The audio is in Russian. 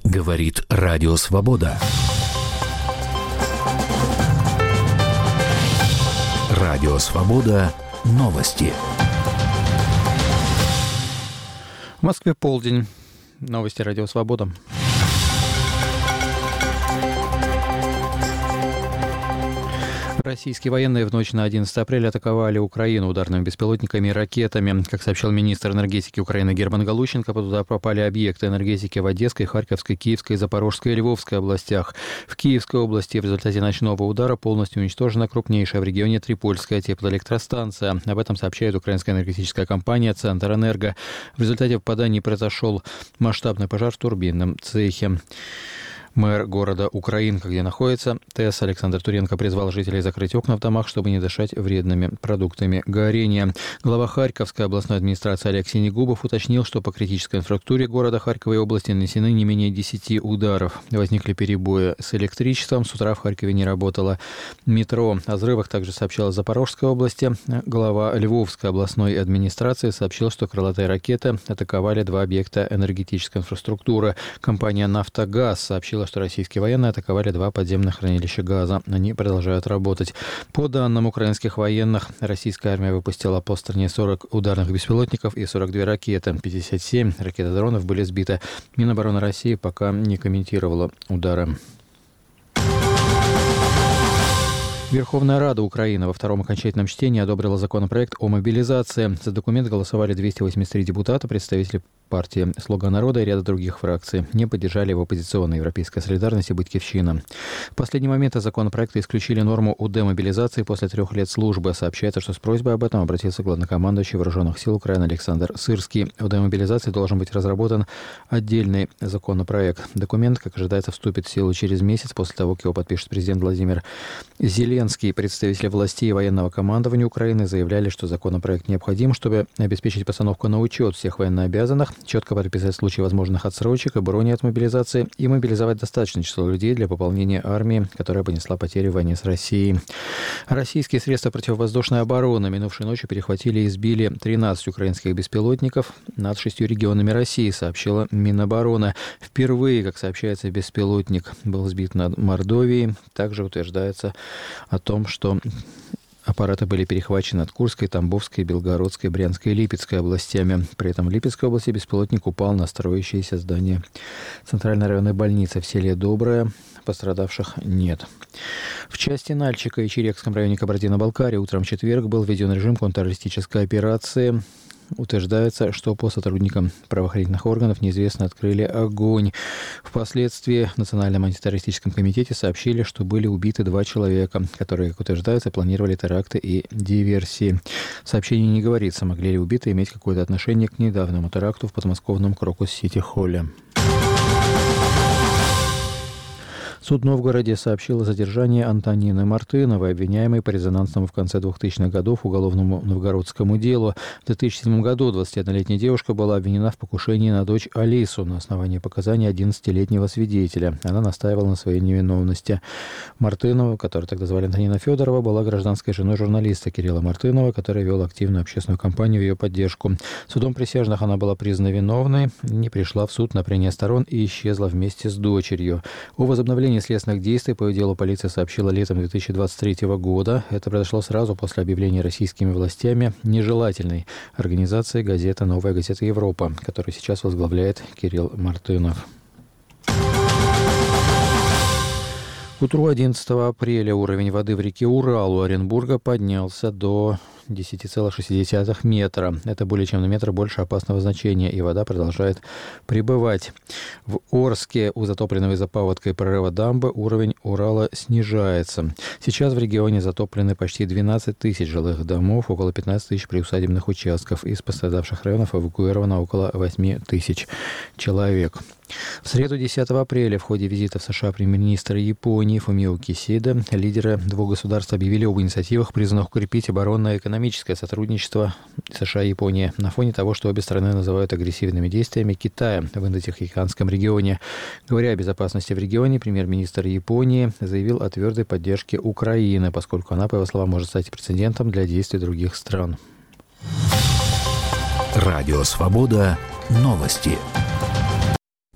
Говорит Радио Свобода. Радио Свобода. Новости. В Москве полдень. Новости Радио Свобода. Российские военные в ночь на 11 апреля атаковали Украину ударными беспилотниками и ракетами. Как сообщил министр энергетики Украины Герман Галущенко, под удар попали объекты энергетики в Одесской, Харьковской, Киевской, Запорожской и Львовской областях. В Киевской области в результате ночного удара полностью уничтожена крупнейшая в регионе Трипольская теплоэлектростанция. Об этом сообщает украинская энергетическая компания «Центрэнерго». В результате попадания произошел масштабный пожар в турбинном цехе. Мэр города Украинка, где находится ТЭС, Александр Туренко призвал жителей закрыть окна в домах, чтобы не дышать вредными продуктами горения. Глава Харьковской областной администрации Олег Синегубов уточнил, что по критической инфраструктуре города Харькова и области нанесены не менее 10 ударов. Возникли перебои с электричеством, с утра в Харькове не работало метро. О взрывах также сообщала Запорожской области. Глава Львовской областной администрации сообщил, что крылатые ракеты атаковали два объекта энергетической инфраструктуры. Компания «Нафтогаз» сообщила, что российские военные атаковали два подземных хранилища газа. Они продолжают работать. По данным украинских военных, российская армия выпустила по стране 40 ударных беспилотников и 42 ракеты. 57 ракет-дронов были сбиты. Минобороны России пока не комментировала удары. Верховная Рада Украины во втором окончательном чтении одобрила законопроект о мобилизации. За документ голосовали 283 депутата, представители партии «Слуга народа» и ряда других фракций. Не поддержали его оппозиционная «Европейская солидарность» и «Батькивщина». В последний момент из законопроекта исключили норму о демобилизации после 3 лет службы. Сообщается, что с просьбой об этом обратился главнокомандующий Вооруженных сил Украины Александр Сырский. О демобилизации должен быть разработан отдельный законопроект. Документ, как ожидается, вступит в силу через месяц после того, как его подпишет президент Владимир Зеленский. Представители властей и военного командования Украины заявляли, что законопроект необходим, чтобы обеспечить постановку на учет всех военнообязанных, четко прописать случаи возможных отсрочек, обороне от мобилизации и мобилизовать достаточное число людей для пополнения армии, которая понесла потери в войне с Россией. Российские средства противовоздушной обороны минувшей ночью перехватили и сбили 13 украинских беспилотников над 6 регионами России, сообщила Минобороны. Впервые, как сообщается, беспилотник был сбит над Мордовией. Также утверждается о том, что аппараты были перехвачены над Курской, Тамбовской, Белгородской, Брянской и Липецкой областями. При этом в Липецкой области беспилотник упал на строящееся здание Центральной районной больницы в селе Доброе. Пострадавших нет. В части Нальчика и Чирекском районе Кабардино-Балкарии утром в четверг был введен режим контртеррористической операции. Утверждается, что по сотрудникам правоохранительных органов неизвестно открыли огонь. Впоследствии в Национальном антитеррористическом комитете сообщили, что были убиты 2 человека, которые, как утверждается, планировали теракты и диверсии. В сообщении не говорится, могли ли убитые иметь какое-то отношение к недавнему теракту в подмосковном Крокус-Сити-Холле. Суд в Новгороде сообщил о задержании Антонины Мартыновой, обвиняемой по резонансному в конце 2000-х годов уголовному новгородскому делу. В 2007 году 21-летняя девушка была обвинена в покушении на дочь Алису на основании показаний 11-летнего свидетеля. Она настаивала на своей невиновности. Мартынову, которую тогда звали Антонина Федорова, была гражданской женой журналиста Кирилла Мартынова, который вел активную общественную кампанию в ее поддержку. Судом присяжных она была признана виновной, не пришла в суд на прения сторон и исчезла вместе с дочерью. О возобновлении следственных действий по делу полиция сообщила летом 2023 года. Это произошло сразу после объявления российскими властями нежелательной организации газеты «Новая газета Европа», которую сейчас возглавляет Кирилл Мартынов. К утру 11 апреля уровень воды в реке Урал у Оренбурга поднялся до 10,6 метра. Это более чем на метр больше опасного значения, и вода продолжает прибывать. В Орске у затопленного из-за паводка и прорыва дамбы уровень Урала снижается. Сейчас в регионе затоплены почти 12 тысяч жилых домов, около 15 тысяч приусадебных участков. Из пострадавших районов эвакуировано около 8 тысяч человек. В среду 10 апреля в ходе визита в США премьер-министра Японии Фумио Кисида лидеры двух государств объявили об инициативах, призванных укрепить оборонное и экономическое сотрудничество США и Японии на фоне того, что обе страны называют агрессивными действиями Китая в Индотихоокеанском регионе. Говоря о безопасности в регионе, премьер-министр Японии заявил о твердой поддержке Украины, поскольку она, по его словам, может стать прецедентом для действий других стран. Радио Свобода. Новости.